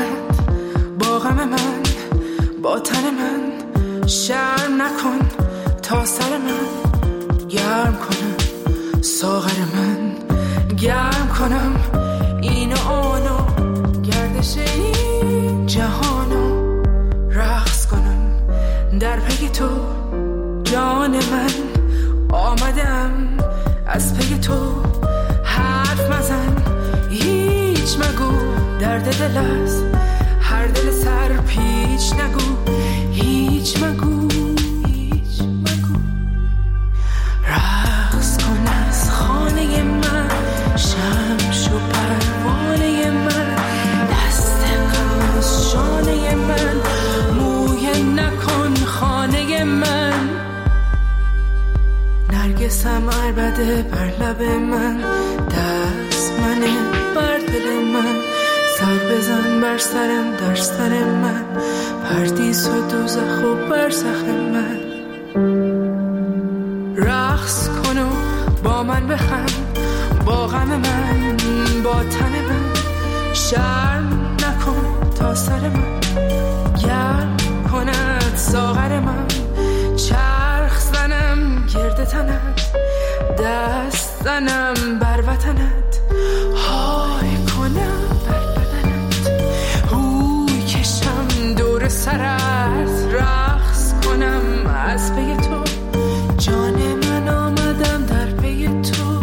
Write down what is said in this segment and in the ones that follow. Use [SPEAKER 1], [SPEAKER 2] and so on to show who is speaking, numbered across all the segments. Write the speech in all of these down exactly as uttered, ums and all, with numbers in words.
[SPEAKER 1] کند با غم من، با تن من. شرم نکن تا سر من گرم کنم، ساغر من گرم کنم. این و آنو گردش این جهانو رقص کنم در پی تو. جان من آمدم از پی تو. حرف مزن هیچ مگو، درد دل است هر دل سر پیچ. نگو هیچ مگو، هیچ مگو. رقص کن از خانه من، شمش و پروانه من. دست غم از شانه من، مویه نکن خانه من. نرگسم عربده بر لب من، دست منه بر دل من. سر بزن بر سرم در سر من، پردیس و دوزخ و برزخ من. رقص کن و با من بخند، با غم من، با تن من. شرم نکن تا سر من گرم کند ساغر من. چرخ زنم گرد تنت، دست زنم بر وطنت. های کنم بر بدنت، هوی کشم دور سرت. رقص کنم از پی تو، جان من آمدم در پی تو.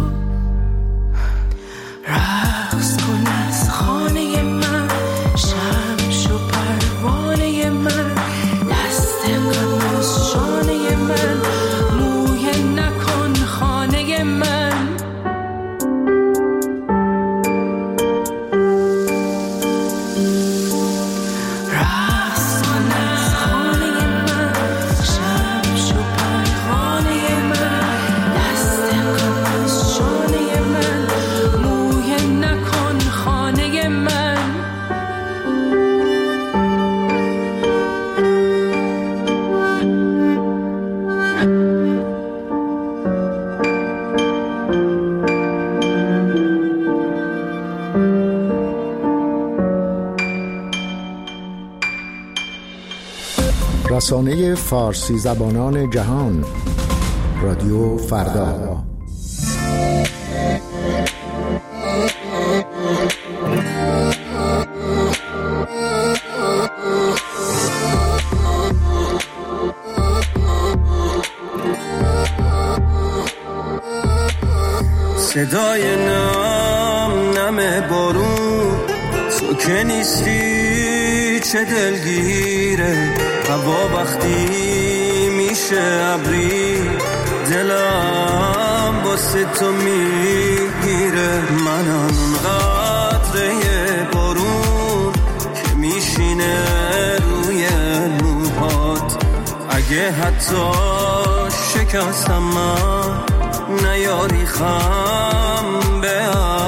[SPEAKER 1] رقص کن از خانه من، شمش و پروانه من. دست غم از شانه من، مویه نکن خانه من.
[SPEAKER 2] رسانه فارسی زبانان جهان، رادیو فردا.
[SPEAKER 3] صدای نم نم بارون، تو که نیستی چه دلگیره. هوا وقتی میشه ابری، دلم واسه تو میگیره. منم اون قطره بارون که میشینه روی موهات. اگه حتی شکستم من، نیاری خم به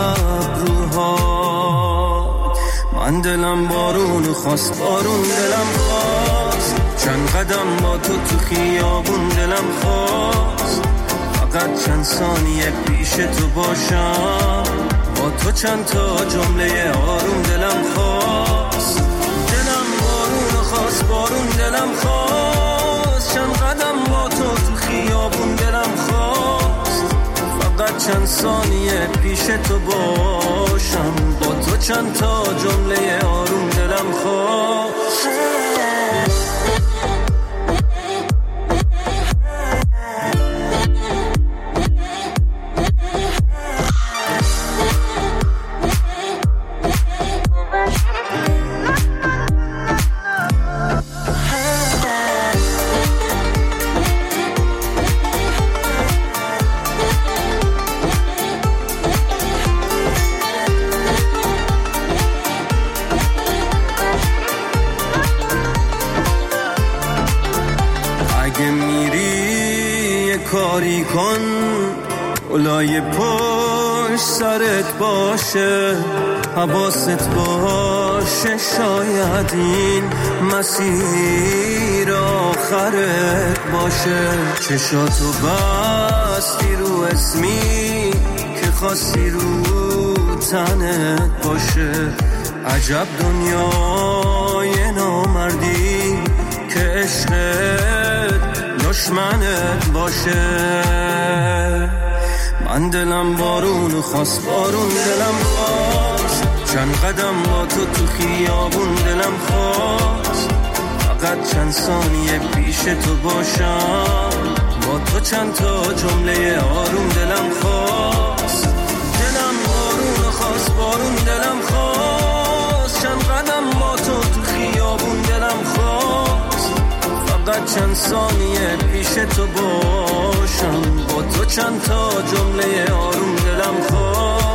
[SPEAKER 3] ابروهات. من دلم بارون خواست، بارون دلم خواست. چند قدم با تو تو خیابون دلم خواست. فقط چند ثانیه پیش تو باشم، با تو چند تا جمله آروم دلم خواست. دلم بارون خواست، بارون دلم خواست. چند قدم با تو تو خیابون دلم خواست. فقط چند ثانیه پیش تو باشم، با تو چند تا جمله آروم دلم خواست. کاری کن اولای پشت سرت باشه، حواست باشه. شاید این مسیر آخرت باشه. چشاتو بستی رو اسمی که خواستی رو تنت باشه. عجب دنیای نامردی که عشقت دشمنت باشه. من دلم بارون خواست، بارون دلم خواست، چند قدم با تو تو خیابون دلم خواست، فقط چند ثانیه پیش تو باشم، با تو چند تا جمله آروم دلم خواست. دلم بارون خواست، بارون دلم خواست، چند قدم با تو تو خیابون دلم خواست، فقط چند ثانیه پیش تو باشم، با تو چند تا جمله آروم دلم خواست.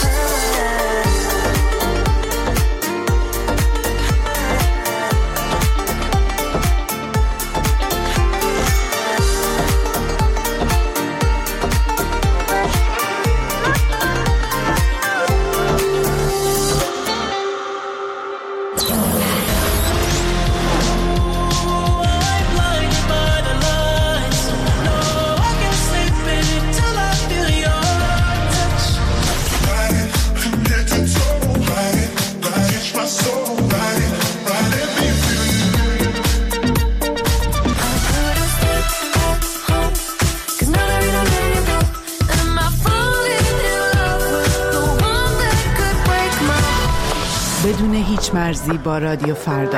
[SPEAKER 1] بدون هیچ مرزی با رادیو فردا.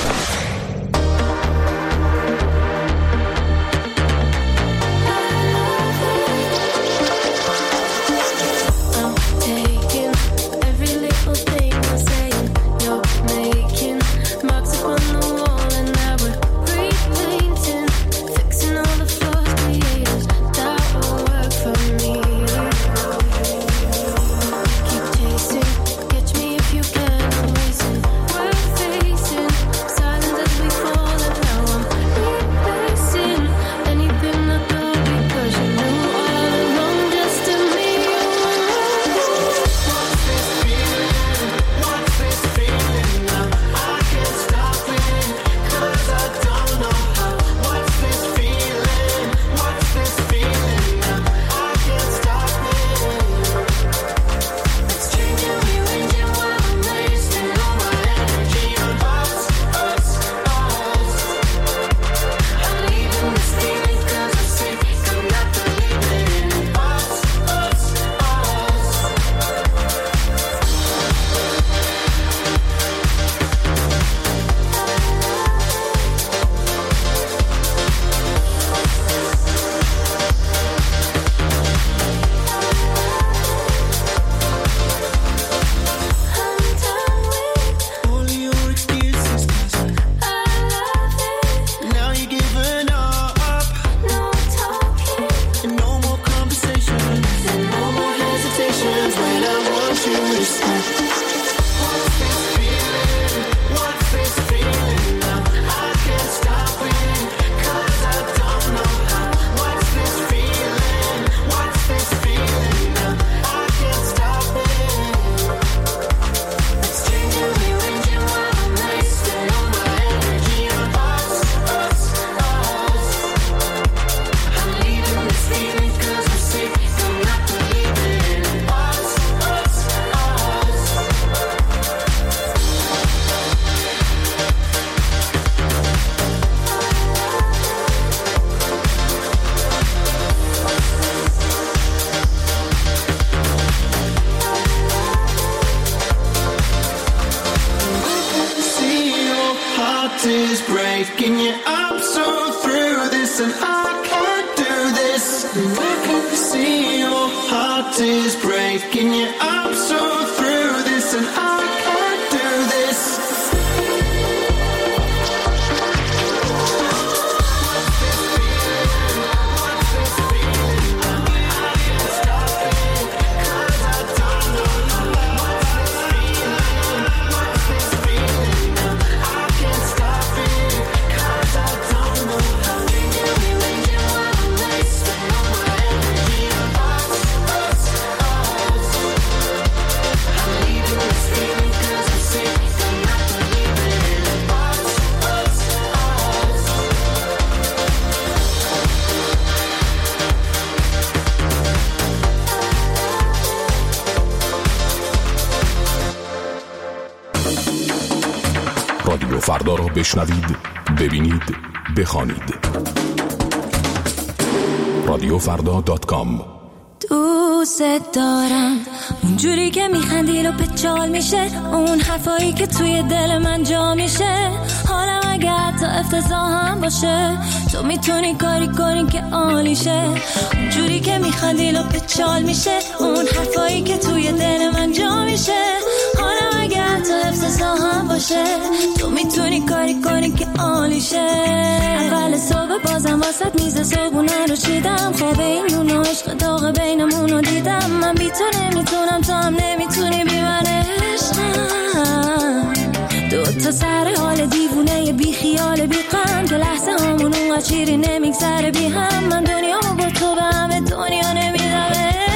[SPEAKER 4] Is breaking you up so through this, and I can't do this. I can see your heart is breaking you up so through this, and I can't do this. Speak
[SPEAKER 5] رادیو فردا را بشنوید، ببینید، بخوانید. رادیو فردا دات کام.
[SPEAKER 6] دوست دارم اونجوری که میخندی رو به چال میشه، اون حرفایی که توی دل من جا میشه. حالم اگر تا افتضاح هم باشه، تو میتونی کاری کنی که عالیشه. اونجوری که میخندی رو به چال میشه، اون حرفایی که توی دل من جا میشه. حالم اگر تا افتضاح هم باشه، تو میتونی کاری کنی که عالیشه. اول صبح بازم واسط میز صبحونه رو چیدم، خواب این نون و عشق داغ بینمون رو دیدم. من بی تو نمیتونم، تو هم نمیتونی بی من عشقم. دو تا سر حال دیوونه بی خیال بی غم، که لحظه همون اونقدر چیری نمیگذره بی هم. من دنیامو با تو به همه دنیا نمیدم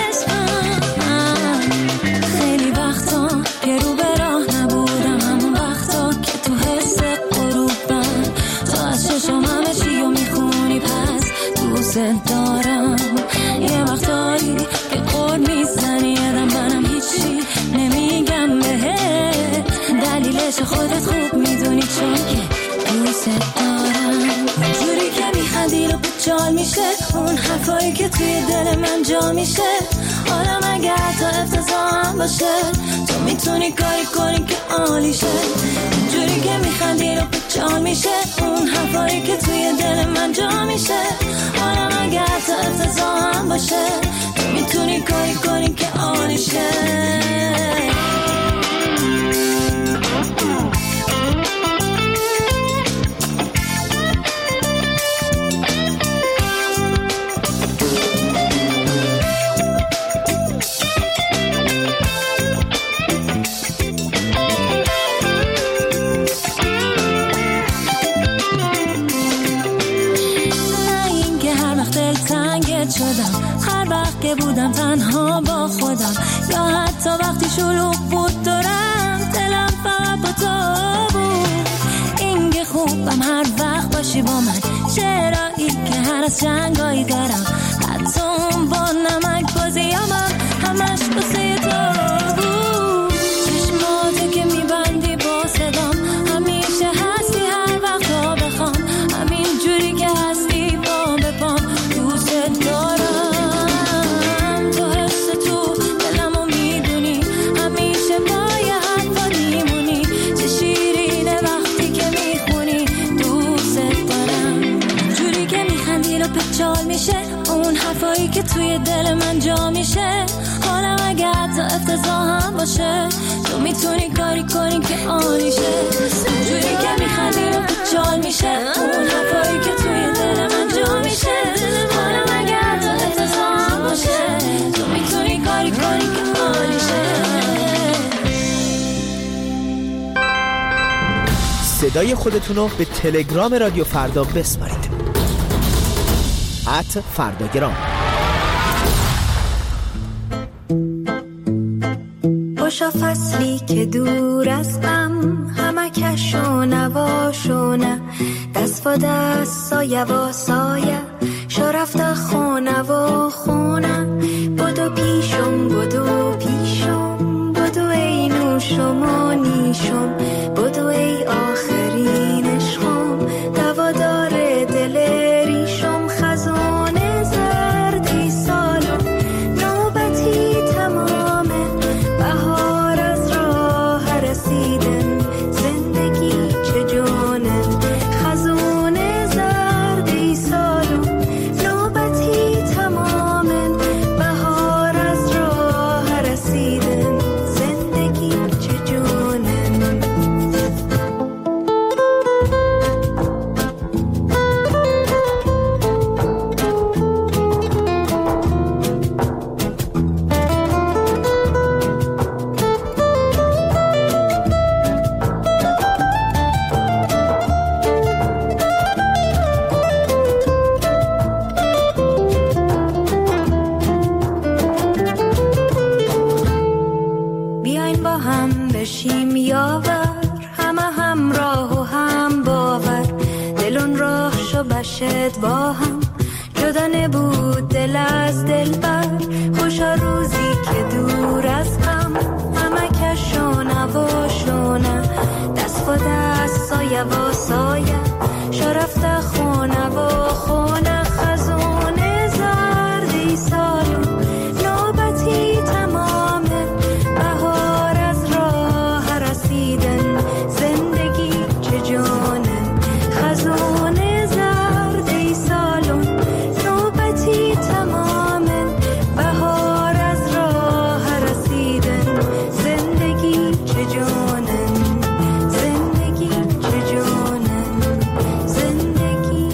[SPEAKER 6] عشقم. خیلی وقتا که رو به راه نبودم، همون وقتا که تو حس غروبم، تو از چشم همه چی رو میخونی، پس دوست دارم. یه وقتایی که قول میزنی ادم منم هیچی نمیگم بهت، دلیلش خودت خوب میدونی، چون که دوست دارم. اونجوری که میخندی رو به چال میشه، اون حرفایی که توی دل من جا میشه. حالم اگر تا افتضاح هم باشه، تو میتونی کاری کنی که عالیشه. اونجوری که میخندی رو به چال میشه، اون حرفایی که توی دل من جا میشه. حالم اگر تا افتضاح هم باشه، تو میتونی کاری کنی که عالیشه. هر وقت که بودم تنها با خودم، یا حتی وقتی شلوغ بود دورم، دلم فقط با تو بود. این که خوبم هر وقت باشی با من، چرایی که هر از جنگایی دارم، حتی اون با نمک بازیامم همش بسه تو بود. چشماتو که میبندی با صدام، همیشه هستی هر وقت تا بخوام، همین جوری که هستی با بپام. دوست دارم میشه، اون حرفایی که توی دل من جا میشه. حالم اگر تا افتضاح هم باشه، تو میتونی کاری کنی که عالیشه. اونجوری که میخندی رو چال میشه، اون حرفایی که توی دل من جا میشه. حالم اگر تا افتضاح هم باشه، تو میتونی کاری کنی که عالیشه.
[SPEAKER 7] صدای خودتونو به تلگرام رادیو فردا بسپارید. ات فرداگرام.
[SPEAKER 8] خوشا فصلی که دور از غم، همه کشو نواشو نه، دست و دست سایه و سایه، شو رفته خونه و خونه. بدو پیشم بدو پیشم، بدو ای نوشم و نیشم، بدو ای آخرین عشقم. دوا داره دل ریشم، خزانه زردی سالم، نوبتی تمامه، بهار از راه رسیدن، زندگی چه جانه. خزانه زردی سالم، نوبتی تمامه، بهار از راه رسیدن، زندگی چه جانه. بیاین با هم بشیم یاور، همه همراه و هم باور، دلون راه شو بشد با هم، جدا نبود دل از دل بر. خوشا روزی که دور از هم، همه کشونه و شونه، دست و دست یواسایم شرفت خونه و خونه خزونه زردی سالون نوبتی تمامه بهار از راه رسیدن زندگی چه جانه خزونه زردی سالون نوبتی تمامه بهار از راه رسیدن زندگی چه جانه زندگی چه جانه زندگی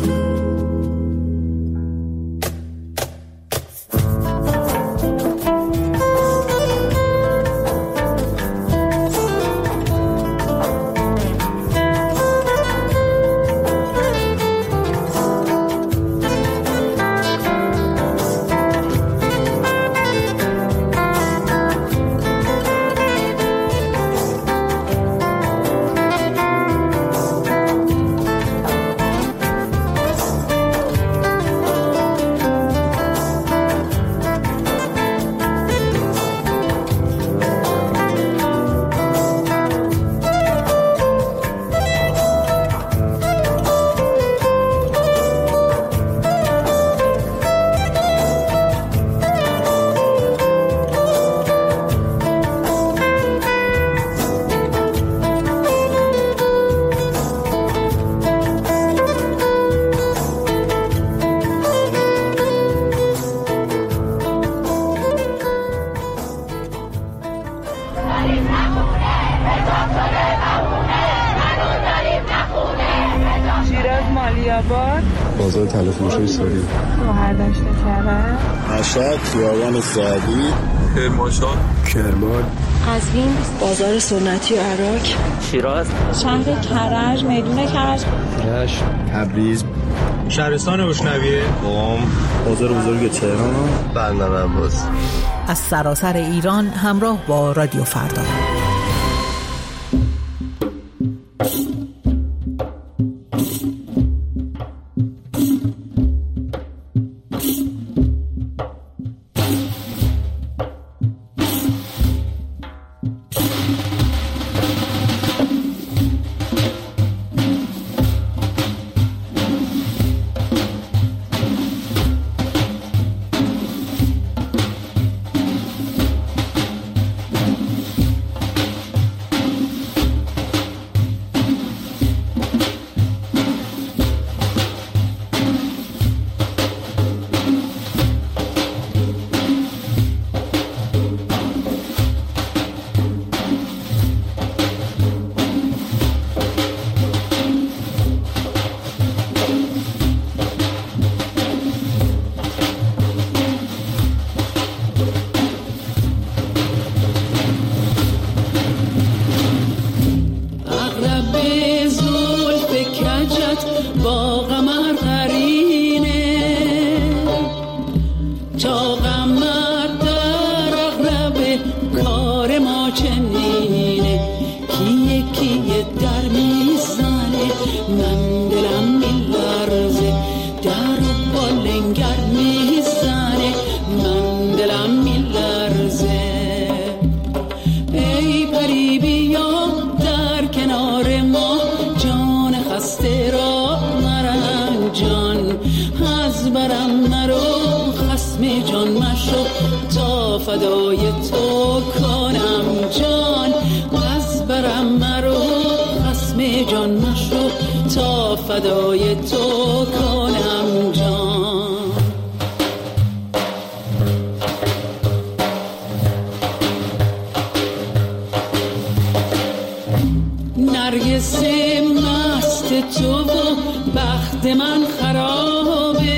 [SPEAKER 1] شیراز مالیاباد
[SPEAKER 9] بازار تلفروشی ساری
[SPEAKER 1] گوهردشت کرد
[SPEAKER 9] مشهد خیابان سعدی
[SPEAKER 5] کرمانشاه
[SPEAKER 9] کرمان
[SPEAKER 10] قزوین بازار سنتی عراق
[SPEAKER 11] شیراز
[SPEAKER 10] شهر کرج میدون کرج
[SPEAKER 9] رشت تبریز
[SPEAKER 12] شهرستان روشنویه
[SPEAKER 9] قم بازار بزرگ تهران بندر عباس
[SPEAKER 13] از سراسر ایران همراه با رادیو فردا.
[SPEAKER 14] فدای تو کنم جان از برم مرو خصم جان مشو تا فدای تو کنم جان نرگس مست تو و بخت من خرابه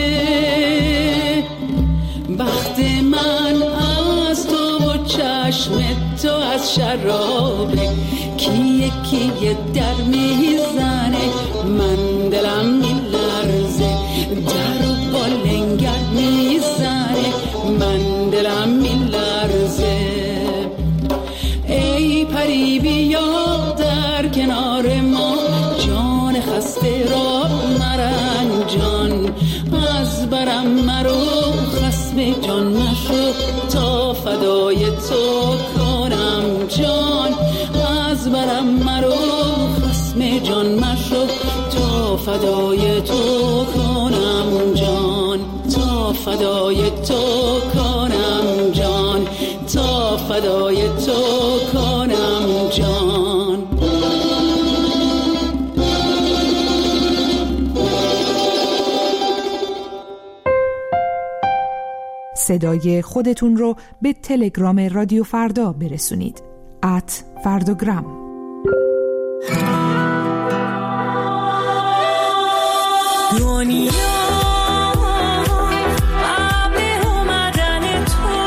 [SPEAKER 14] بخت من از تو و چشم تو از شرابه کیه کیه در میزنه من دلم میلرزه در و بالنگر میزنه من دلم میلرزه ای پری بیا در کنار ما جان خسته را مرنجان از برم مرو خصم جان مشو تا فدای تو کنم جان از برم مرو خصم جان مشو تا فدای تو کنم جان، تا فدای تو کنم جان، تا فدای تو کنم جان.
[SPEAKER 11] صدای خودتون رو به تلگرام رادیو فردا برسونید. ات فرداگرام.
[SPEAKER 6] دنیا قبل اومدن تو،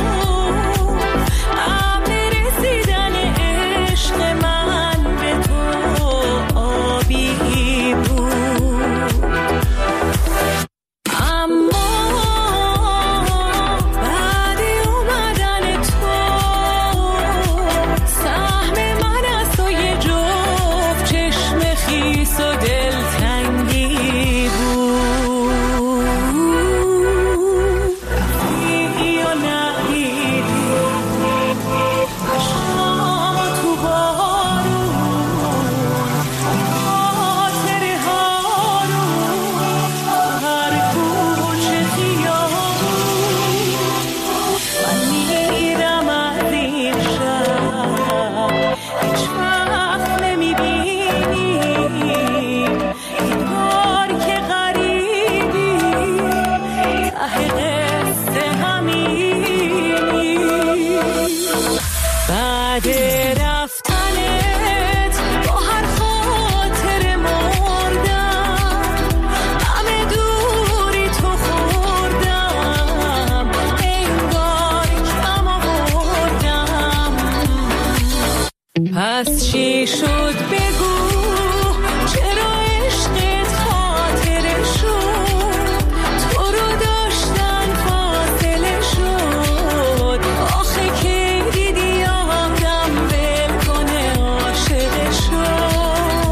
[SPEAKER 6] قبل رسیدن عشق من به تو آبی بود، اما بعد اومدن تو سهم من از تو یه جفت چشم خیس و دلتنگی پس چی شد بگو، چرا عشقت خاطره شد، تو رو داشتن فاصله شد، آخه که دیدی آدم ول کنه عاشق شد.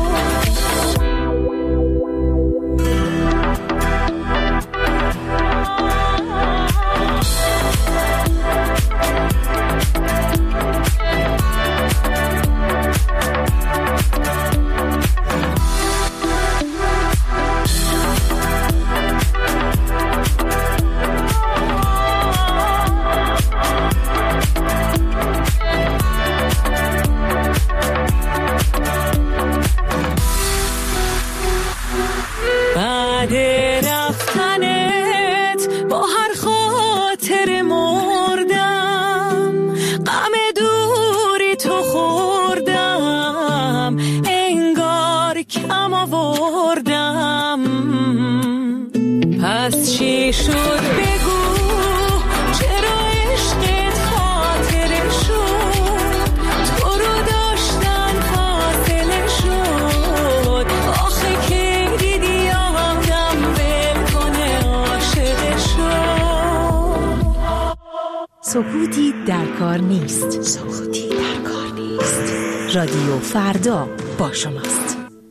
[SPEAKER 6] پس چی شد بگو، چرا عشقت خاطره شد، تو رو داشتن فاصله شد، آخه که دیدی آدم ول کنه عاشق شد.
[SPEAKER 13] سکوتی در کار نیست، سکوتی در کار نیست. رادیو فردا با شماست.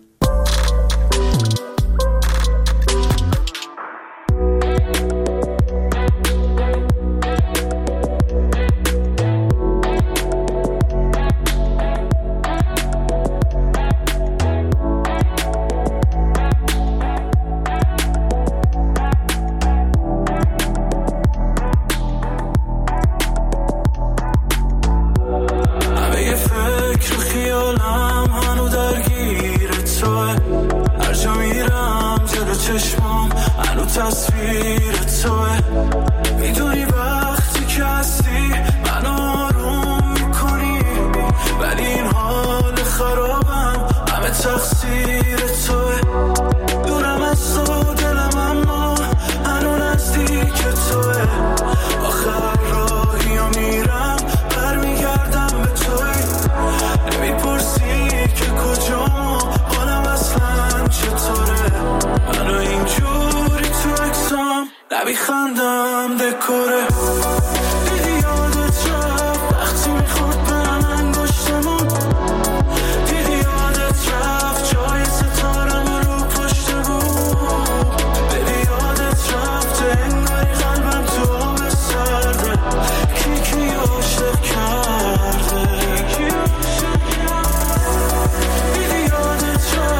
[SPEAKER 4] خندم دکوره دیدی یادت رفت وقتی میخورد به من گشتمون، دیدی یادت رفت جای ستارم رو پشت بود، دیدی یادت رفت انگاری قلبم تو آب سرده، کی کی عاشق کرده، دیدی یادت رفت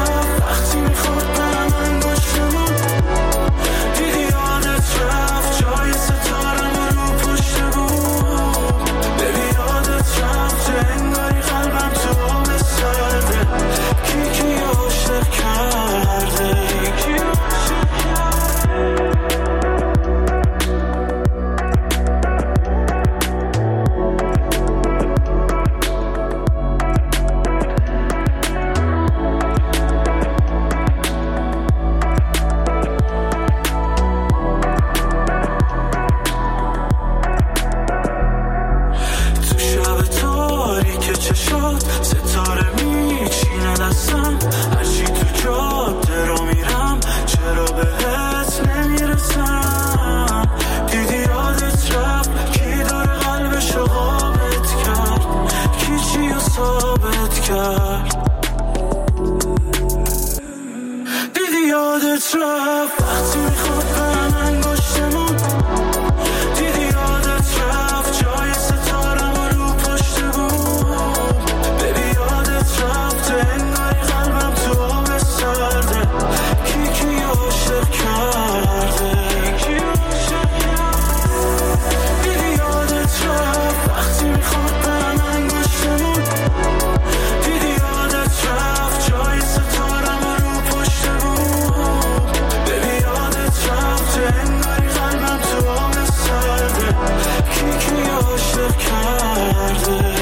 [SPEAKER 3] یادت رفت وقتی میخواد به من انگشتمون، دیدی یادت رفت جای ستارم رو پشت بود. ببی یادت رفت انگاری قلبم تو آب سرده، کی کی عاشق کرده. دیدی یادت رفت وقتی میخواد به من انگشتمون، دیدی یادت رفت جای ستارم رو پشت بود. ببی یادت رفت انگاری قلبم تو آب سرده، کی کی عاشق کرده.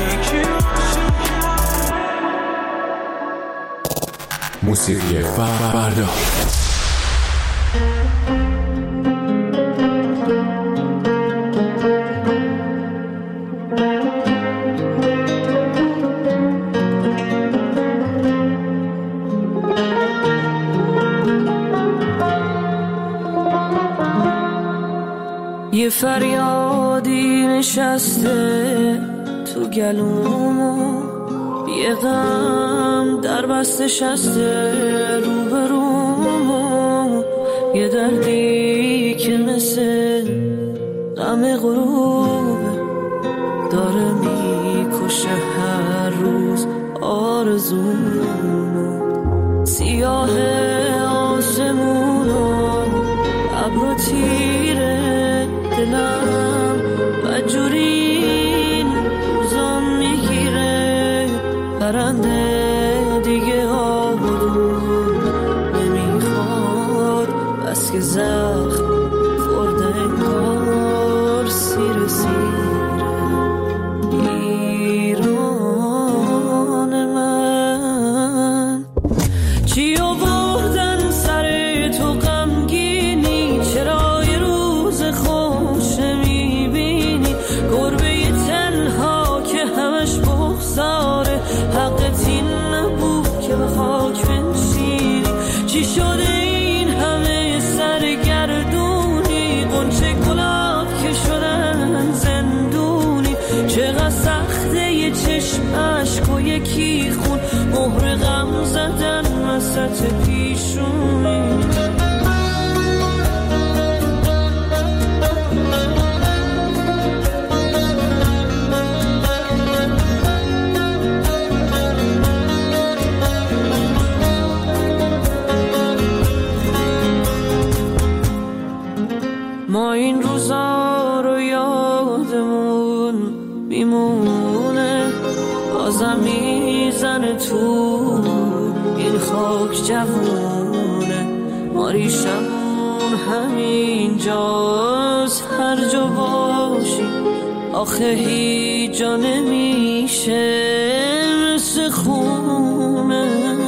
[SPEAKER 5] موسیقی فردا.
[SPEAKER 1] یه فریادی نشسته تو گلومو، یه غم در بسته شسته روبرومو، یه دردی که مثل غم غروبه داره میکشه هر روز آرزومو. سیاه آسمونو ابرو تیره دلم بدجورین روزام میگیره، پرنده دیگه آبادون نمیخواد بس که زخم خورده انگار سیر سیره. ایران من چی آوردن سر تو غمگینی، چرا یه روز خوش نمیبینی، گربه ی تنها که همش بغضاره، حقت این نبود که به خاک بنشینی. چی شده این همه سرگردونی، غنچه گلاب که شدن زندونی، چقدر سخته یه چشم عشق و یکی خون، مهر غم زدن وسط پیشونی. ما این روزا رو یادمون میمونه، بازم میزنه تو این خاک جوونه، ما ریشمون همین جاست هر جا باشی، آخه هیچ جا نمیشه مثل خونه.